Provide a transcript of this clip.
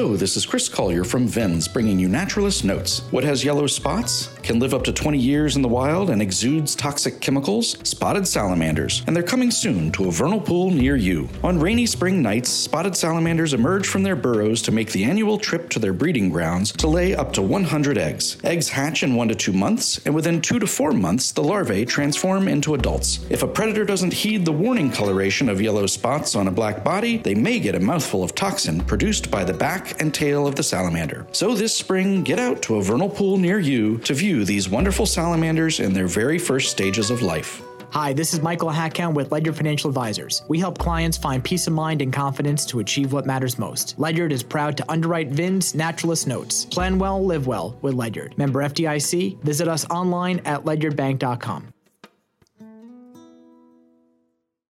Hello, this is Chris Collier from Vins, bringing you Naturalist Notes. What has yellow spots, can live up to 20 years in the wild, and exudes toxic chemicals? Spotted salamanders, and they're coming soon to a vernal pool near you. On rainy spring nights, spotted salamanders emerge from their burrows to make the annual trip to their breeding grounds to lay up to 100 eggs. Eggs hatch in 1 to 2 months, and within 2 to 4 months, the larvae transform into adults. If a predator doesn't heed the warning coloration of yellow spots on a black body, they may get a mouthful of toxin produced by the back and tail of the salamander. So this spring, get out to a vernal pool near you to view these wonderful salamanders in their very first stages of life. Hi, this is Michael Hackhound with Ledyard Financial Advisors. We help clients find peace of mind and confidence to achieve what matters most. Ledyard is proud to underwrite VIN's Naturalist Notes. Plan well, live well with Ledyard. Member FDIC. Visit us online at ledyardbank.com.